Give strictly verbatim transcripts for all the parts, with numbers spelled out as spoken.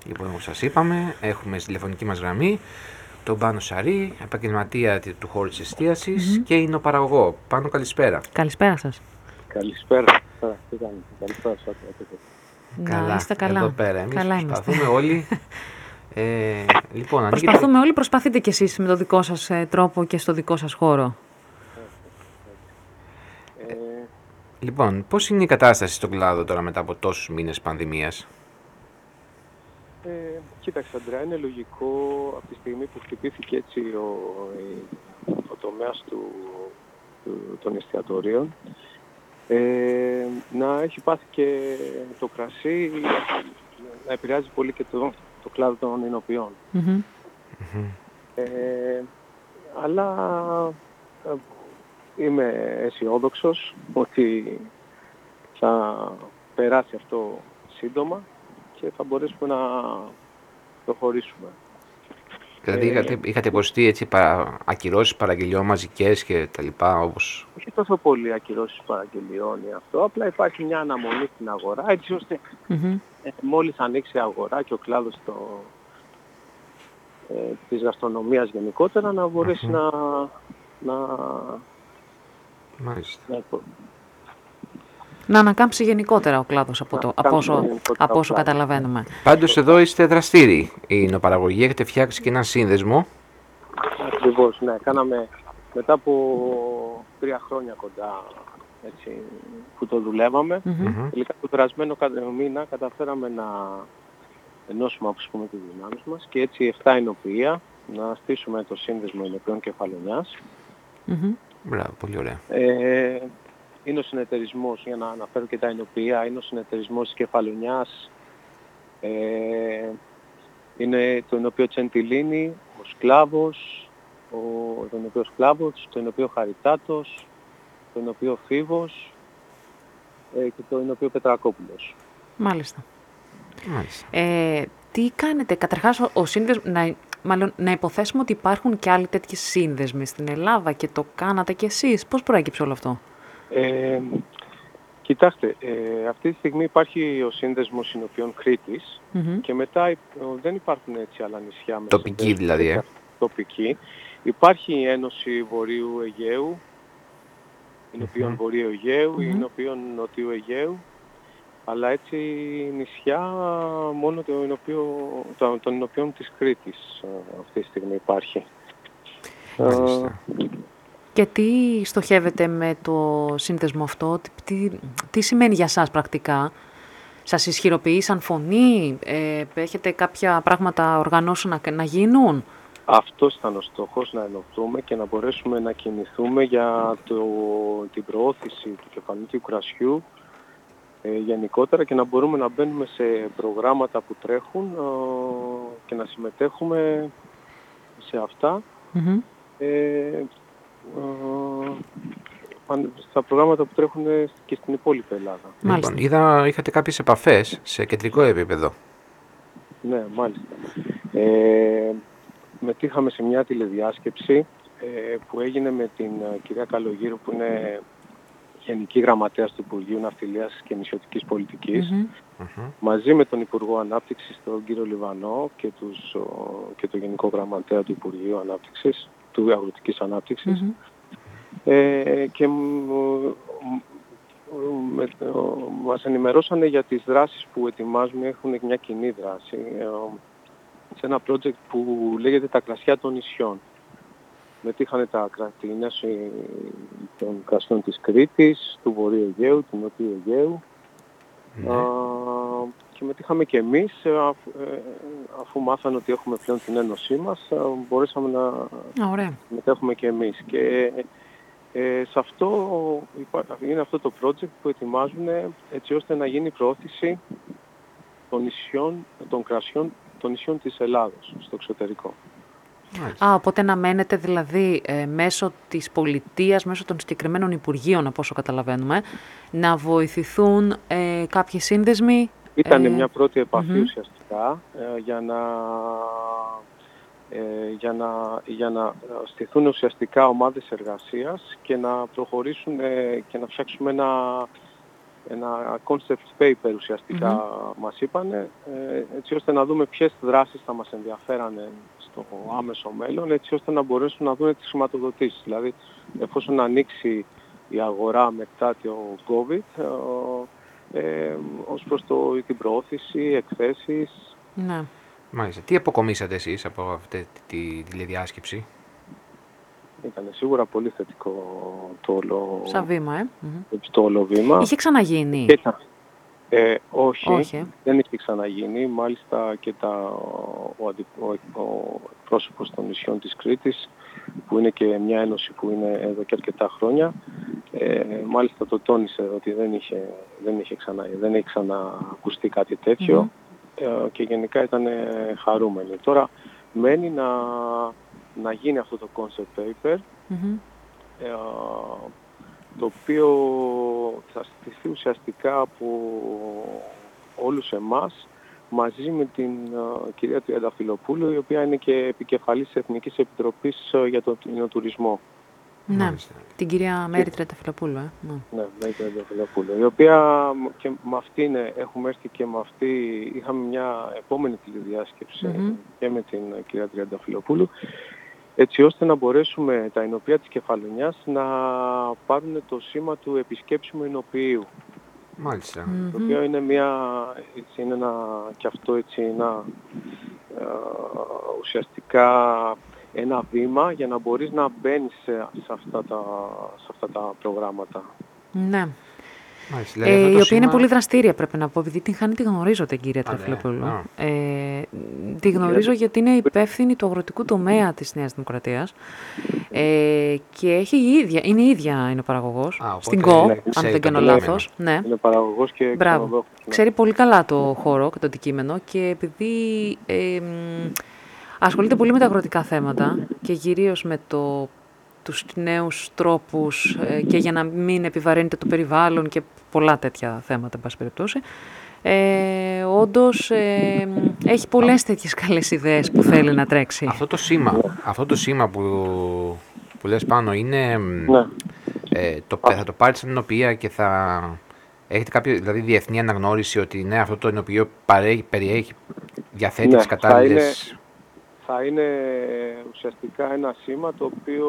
Λοιπόν, όπως σας είπαμε, έχουμε στη τηλεφωνική μας γραμμή τον Πάνο Σαρή, επαγγελματία του χώρου της εστίασης Mm-hmm. και εινοπαραγωγό. Πάνο, καλησπέρα. Καλησπέρα σας. Καλησπέρα. Τι κάνετε, καλησπέρα σας. Να είστε καλά. Εδώ πέρα. Εμείς καλά προσπαθούμε είμαστε. όλοι. Ε, λοιπόν, Προσπαθούμε ανοίγετε... όλοι, προσπαθείτε κι εσείς με τον δικό σας ε, τρόπο και στο δικό σας χώρο. Ε, Λοιπόν, πώς είναι η κατάσταση στον κλάδο τώρα μετά από τόσους μήνες πανδημίας? ε, κοίταξε, Αντρέα, είναι λογικό από τη στιγμή που χτυπήθηκε έτσι ο, ο τομέας του, του, των εστιατορίων ε, να έχει πάθει και το κρασί, να επηρεάζει πολύ και το, το κλάδο των εινοποιών. Mm-hmm. Mm-hmm. Ε, αλλά ε, είμαι αισιόδοξος ότι θα περάσει αυτό σύντομα και θα μπορέσουμε να προχωρήσουμε. Δηλαδή Ε, είχατε, είχατε υποστεί έτσι παρα, ακυρώσεις παραγγελιών μαζικές και τα λοιπά, όπως... όχι τόσο πολύ ακυρώσεις παραγγελιών ή αυτό, απλά υπάρχει μια αναμονή στην αγορά, έτσι ώστε Mm-hmm. ε, μόλις ανοίξει η αγορά και ο κλάδος το, ε, της γαστρονομίας γενικότερα να μπορέσει Mm-hmm. να, να, Μάλιστα. να, Να ανακάμψει γενικότερα ο κλάδος από, το, από όσο, από όσο καταλαβαίνουμε. Πάντως εδώ είστε δραστήριοι. Η εινοπαραγωγή, έχετε φτιάξει και ένα σύνδεσμο. Ακριβώς, ναι. Κάναμε μετά από τρία χρόνια κοντά έτσι, που το δουλεύαμε. Mm-hmm. Τελικά το περασμένο μήνα καταφέραμε να ενώσουμε όπως πούμε τις δυνάμεις μας και έτσι εφτά εινοποιεία να στήσουμε το σύνδεσμο εινοποιών Κεφαλονιάς. Mm-hmm. Μπράβο, πολύ ωραία. Ε, είναι ο συνεταιρισμός, για να αναφέρω και τα εινοποιεία, είναι ο συνεταιρισμός της Κεφαλονιάς, ε, είναι το εινοποιείο Τσεντιλίνη, ο Σκλάβος, ο, το εινοποιείο Σκλάβος, το εινοποιείο Χαριτάτος, το εινοποιείο Φίβος ε, και το εινοποιείο Πετρακόπουλος. Μάλιστα. Μάλιστα. Ε, τι κάνετε, καταρχάς ο, ο σύνδεσμος, να, μάλλον να υποθέσουμε ότι υπάρχουν και άλλοι τέτοιοι σύνδεσμοι στην Ελλάδα και το κάνατε κι εσείς. Πώς προέκυψε όλο αυτό? Ε, κοιτάξτε, ε, αυτή τη στιγμή υπάρχει ο σύνδεσμος εινοποιών Κρήτης Mm-hmm. και μετά ε, δεν υπάρχουν έτσι άλλα νησιά με Τοπική σύνδεσμους, δηλαδή, ε. τοπική. Υπάρχει η Ένωση Βορείου Αιγαίου, εινοποιών Mm-hmm. Βορείου Αιγαίου, Mm-hmm. εινοποιών Νοτιού Αιγαίου, αλλά έτσι νησιά μόνο το εινοποιείο, το, των εινοποιών της Κρήτης αυτή τη στιγμή υπάρχει. Μάλιστα. Και τι στοχεύετε με το σύνδεσμο αυτό, τι, τι σημαίνει για σας πρακτικά? Σας ισχυροποιεί σαν φωνή, ε, έχετε κάποια πράγματα οργανώσει να, να γίνουν? Αυτός ήταν ο στόχος, να ενωθούμε και να μπορέσουμε να κινηθούμε για το, την προώθηση του κεφαλονικού κρασιού ε, γενικότερα και να μπορούμε να μπαίνουμε σε προγράμματα που τρέχουν ε, και να συμμετέχουμε σε αυτά. Mm-hmm. Ε, ε, στα προγράμματα που τρέχουν και στην υπόλοιπη Ελλάδα. Λοιπόν, είδα είχατε κάποιες επαφές σε κεντρικό επίπεδο. Ναι, μάλιστα. Ε, μετήχαμε σε μια τηλεδιάσκεψη ε, που έγινε με την uh, κυρία Καλογύρου που είναι Γενική Γραμματέας του Υπουργείου Ναυτιλίας και Νησιωτικής Πολιτικής, Mm-hmm. Mm-hmm. μαζί με τον Υπουργό Ανάπτυξης, τον κύριο Λιβανό και, τους, ο, και τον Γενικό Γραμματέα του Υπουργείου Ανάπτυξης, του Αγροτικής Ανάπτυξης. Mm-hmm. Ε, και με, ο, μας ενημερώσανε για τις δράσεις που ετοιμάζουμε, έχουν μια κοινή δράση ε, σε ένα project που λέγεται τα κρασιά των νησιών. Μετήχανε τα κρατήνες των κρασιών της Κρήτης, του Βορείου Αιγαίου, του Νοτιού Αιγαίου. Ναι. Α, και μετήχαμε και εμείς, αφού, αφού μάθανε ότι έχουμε πλέον την ένωσή μας, μπορέσαμε να Ωραία. μετέχουμε και εμείς. Και ε, σε αυτό είναι αυτό το project που ετοιμάζουν έτσι ώστε να γίνει η προώθηση των νησιών, των κρασιών των νησιών της Ελλάδος στο εξωτερικό. Α, οπότε να μένετε δηλαδή ε, μέσω της πολιτείας, μέσω των συγκεκριμένων υπουργείων, από όσο καταλαβαίνουμε, να βοηθηθούν ε, κάποιοι σύνδεσμοι. Ήταν ε, μια πρώτη επαφή mm-hmm. ουσιαστικά ε, για να, ε, για, να, για να στηθούν ουσιαστικά ομάδες εργασίας και να προχωρήσουν ε, και να φτιάξουμε ένα, ένα concept paper ουσιαστικά mm-hmm. μας είπανε, ε, έτσι ώστε να δούμε ποιες δράσεις θα μας ενδιαφέρανε στο άμεσο μέλλον, έτσι ώστε να μπορέσουν να δουν τις χρηματοδοτήσεις. Δηλαδή, εφόσον ανοίξει η αγορά μετά το COVID, ε, ε, ως προς το, την προώθηση, εκθέσεις. Ναι. Μάλιστα. Τι αποκομίσατε εσείς από αυτή τη τηλεδιάσκεψη? Ήταν σίγουρα πολύ θετικό το όλο, σαν βήμα, ε. το όλο βήμα. Είχε ξαναγίνει? Ήταν, ε, όχι, όχι, δεν είχε ξαναγίνει. Μάλιστα και τα, ο, ο, ο πρόσωπος των νησιών της Κρήτης, που είναι και μια ένωση που είναι εδώ και αρκετά χρόνια, ε, μάλιστα το τόνισε ότι δεν είχε, δεν είχε, ξανα, δεν είχε ξανακουστεί κάτι τέτοιο mm-hmm. ε, και γενικά ήταν χαρούμενοι. Τώρα μένει να, να γίνει αυτό το concept paper, mm-hmm. ε, το οποίο θα στηθεί ουσιαστικά από όλους εμάς μαζί με την uh, κυρία Τριανταφυλοπούλου, η οποία είναι και επικεφαλής της Εθνικής Επιτροπής uh, για τον τουρισμό. Ναι, Μάλιστα. την κυρία Μέρη Τριανταφυλοπούλου. Ε. Ναι, ναι Μέρη Τριανταφυλοπούλου, η οποία και με αυτήν έχουμε έρθει και με αυτή είχαμε μια επόμενη τηλεδιάσκεψη mm-hmm. και με την uh, κυρία Τριανταφυλοπούλου, έτσι ώστε να μπορέσουμε τα εινοποιεία της Κεφαλονιάς να πάρουν το σήμα του επισκέψιμου εινοποιείου. Μάλιστα. Mm-hmm. Το οποίο είναι μια, έτσι, είναι ένα, και αυτό έτσι ένα ε, ουσιαστικά ένα βήμα για να μπορείς να μπαίνεις σε, σε, αυτά, τα, σε αυτά τα προγράμματα. Ναι. Μάλιστα, ε, η οποία σήμα... είναι πολύ δραστήρια, πρέπει να πω, επειδή την χάνει τη γνωρίζω την κυρία Τριανταφυλοπούλου. Ναι. Ε, τη γνωρίζω γιατί είναι υπεύθυνη του αγροτικού τομέα της Νέας Δημοκρατίας ε, και έχει η ίδια, είναι η ίδια είναι ο παραγωγός, Α, στην ΚΟ, ναι, αν δεν κάνω λάθος. Ναι. Είναι παραγωγός και Μπράβο. Ναι. Ξέρει πολύ καλά το χώρο και το αντικείμενο και επειδή ε, ασχολείται πολύ με τα αγροτικά θέματα και κυρίως με το τους νέους τρόπους ε, και για να μην επιβαρύνεται το περιβάλλον και πολλά τέτοια θέματα, εν πάση περιπτώσει. Ε, όντως ε, έχει πολλές τέτοιες καλές ιδέες που θέλει να τρέξει. Αυτό το σήμα, αυτό το σήμα που, που λες πάνω είναι, ναι. ε, το, θα το πάρεις σαν εινοποιία και θα έχετε κάποια δηλαδή, διεθνή αναγνώριση ότι ναι, αυτό το εινοποιείο παρέχει, περιέχει, διαθέτει ναι, τις κατάλληλες... Θα είναι ουσιαστικά ένα σήμα το οποίο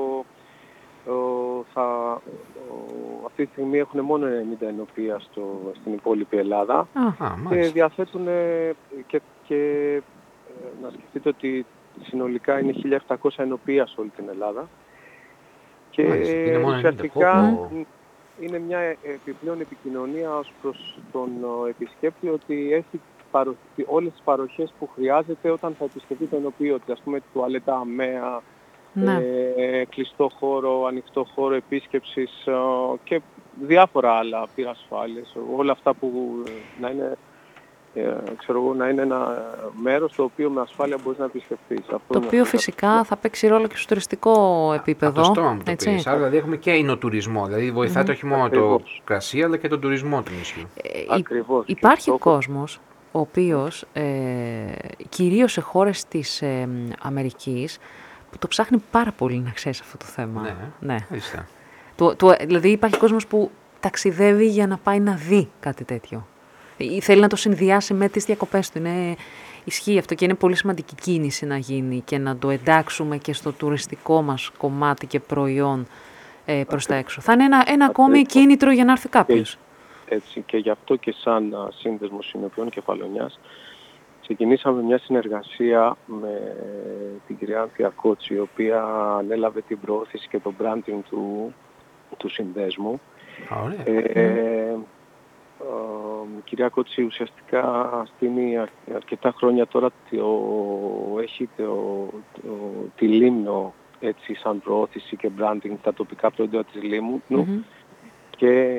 ο, θα, ο, αυτή τη στιγμή έχουν μόνο ενενήντα εινοποιεία στο, στην υπόλοιπη Ελλάδα Α, και διαθέτουν και, και να σκεφτείτε ότι συνολικά είναι χίλια επτακόσια εινοποιεία σε όλη την Ελλάδα και είναι ουσιαστικά είναι μια επιπλέον επικοινωνία ως προς τον επισκέπτη ότι έχει όλες τις παροχές που χρειάζεται όταν θα επισκεφτεί το εινοποιείο, ας πούμε τουαλέτα αμαία, ναι. ε, κλειστό χώρο, ανοιχτό χώρο επίσκεψης ε, και διάφορα άλλα, πυρασφάλειες, όλα αυτά που να είναι, ε, ξέρω εγώ, να είναι ένα μέρος το οποίο με ασφάλεια μπορείς να επισκεφτείς. Αυτό το οποίο φυσικά θα παίξει ρόλο και στο τουριστικό επίπεδο. Αυτό μου το πήρες. Άρα δηλαδή έχουμε και εινοτουρισμό, δηλαδή βοηθάτε mm-hmm. όχι μόνο Ακριβώς. το κρασί αλλά και τον τουρισμό του νησιού. Ε, Ακριβώς. Υπάρχει το... κόσμος ο οποίος, ε, κυρίως σε χώρες της ε, Αμερικής, που το ψάχνει πάρα πολύ να ξέρει αυτό το θέμα. Ναι, ναι. Το, το, δηλαδή υπάρχει κόσμος που ταξιδεύει για να πάει να δει κάτι τέτοιο. Θέλει να το συνδυάσει με τις διακοπές του. Είναι, ισχύει αυτό και είναι πολύ σημαντική κίνηση να γίνει και να το εντάξουμε και στο τουριστικό μας κομμάτι και προϊόν ε, προς τα έξω. Θα είναι ένα, ένα ακόμη κίνητρο για να έρθει κάποιος. Έτσι, και γι' αυτό και σαν uh, σύνδεσμος εινοποιείων Κεφαλονιάς ξεκινήσαμε μια συνεργασία με την κυρία Άνθια Κότση, η οποία ανέλαβε την προώθηση και το branding του, του συνδέσμου. Ωραία. Ε, ε, ε, η κυρία Κότση ουσιαστικά στείνει αρκετά χρόνια τώρα το, έχει το, το, τη Λίμνο έτσι, σαν προώθηση και branding τα τοπικά προϊόντα της Λίμνου mm-hmm. και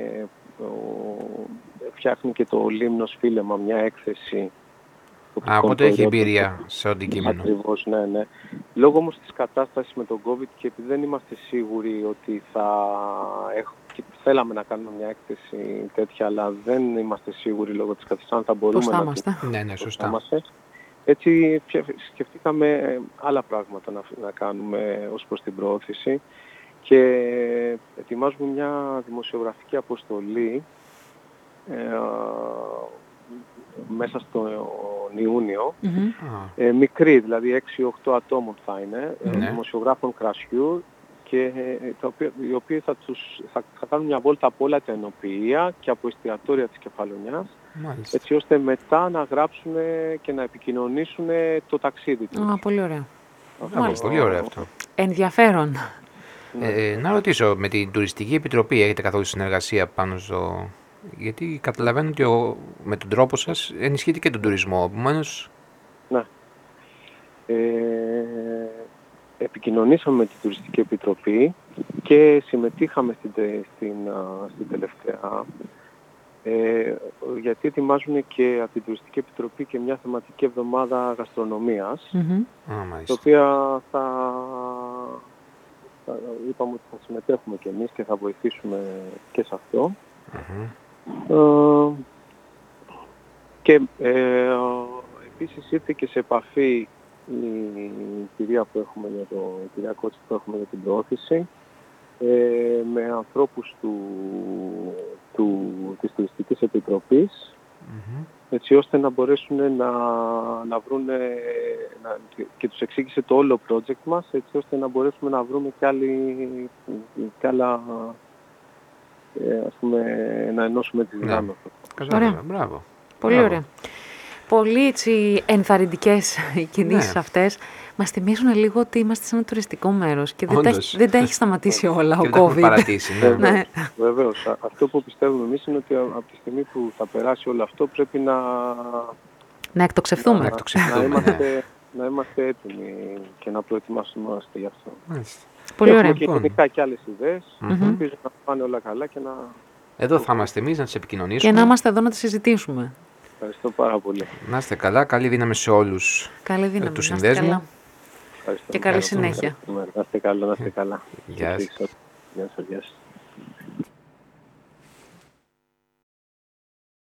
φτιάχνει και το Λίμνος Φίλεμα, μια έκθεση. Α, οπότε έχει εμπειρία σε αντικείμενο. Ακριβώς, ναι, ναι. Λόγω όμως της κατάστασης με τον COVID και επειδή δεν είμαστε σίγουροι ότι θα έχω, και θέλαμε να κάνουμε μια έκθεση τέτοια, αλλά δεν είμαστε σίγουροι λόγω της κατάστασης αν θα μπορούμε πώς θα να είμαστε. Ναι, ναι, σωστά. Έτσι σκεφτήκαμε άλλα πράγματα να, να κάνουμε ως προς την προώθηση και ετοιμάζουμε μια δημοσιογραφική αποστολή ε, μέσα στον Ιούνιο, Mm-hmm. ε, μικρή, δηλαδή έξι οκτώ ατόμων θα είναι, Ναι. ε, δημοσιογράφων κρασιού, και ε, τα οποία, οι οποίοι θα, τους, θα, θα κάνουν μια βόλτα από όλα τα ενοποιεία και από εστιατόρια της Κεφαλονιάς, Μάλιστα. έτσι ώστε μετά να γράψουν και να επικοινωνήσουν το ταξίδι τους. Α, πολύ ωραία. Α, πολύ ωραίο αυτό. Ενδιαφέρον. Ε, να ρωτήσω, με την Τουριστική Επιτροπή έχετε καθόλου συνεργασία πάνω στο... Γιατί καταλαβαίνω ότι ο, με τον τρόπο σας ενισχύετε και τον τουρισμό, επομένως... Ναι. Ε, επικοινωνήσαμε με την Τουριστική Επιτροπή και συμμετείχαμε στην, στην, στην τελευταία, ε, γιατί ετοιμάζουν και από την Τουριστική Επιτροπή και μια θεματική εβδομάδα γαστρονομίας, Mm-hmm. Α, η μάλιστα. οποία θα, θα είπαμε ότι θα συμμετέχουμε και εμείς και θα βοηθήσουμε και σε αυτό. Mm-hmm. Ε, και ε, επίσης ήρθε και σε επαφή η κυρία που έχουμε για το, η κυρία Κότση που έχουμε για την προώθηση, ε, με ανθρώπους του, του, της Τουριστικής Επιτροπής, Mm-hmm. έτσι ώστε να μπορέσουν να, να βρουν, να, και τους εξήγησε το όλο project μας, έτσι ώστε να μπορέσουμε να βρούμε και, άλλη, και άλλα, ε, ας πούμε, να ενώσουμε τις δυνάμεις. Κατάλαβα, μπράβο. Πολύ Μπράβο. ωραία. Πολύ έτσι ενθαρρυντικές οι κινήσεις Ναι. αυτές. Μας θυμίζουν λίγο ότι είμαστε σε ένα τουριστικό μέρος και δεν τα, Όντως. έχει- δεν τα έχει σταματήσει όλα ο Και δεν τα έχουμε COVID. παρατήσει, ναι. Ναι. Βεβαίως. Α- Αυτό που πιστεύουμε εμείς είναι ότι α- από τη στιγμή που θα περάσει όλο αυτό πρέπει να, Να εκτοξευτούμε. Να εκτοξευτούμε, να, ναι. είμαστε, να είμαστε έτοιμοι και να προετοιμάσουμε γι' αυτό. Μάλιστα. Πολύ Έχουμε ωραία. και γενικά και άλλες ιδέες. Μμμ. Ελπίζω να πάνε όλα καλά και να... Εδώ θα είμαστε εμείς να τις επικοινωνήσουμε. Και να είμαστε εδώ να τις συζητήσουμε. Ευχαριστώ πάρα πολύ. Να είστε καλά, καλή δύναμη σε όλους. Καλή δύναμη. του να είστε συνδέσμου. καλά. Ευχαριστώ. Και καλή Ευχαριστούμε. συνέχεια. Να είστε καλά, να είστε καλά. Γεια σας. Γεια σας. Γεια σας.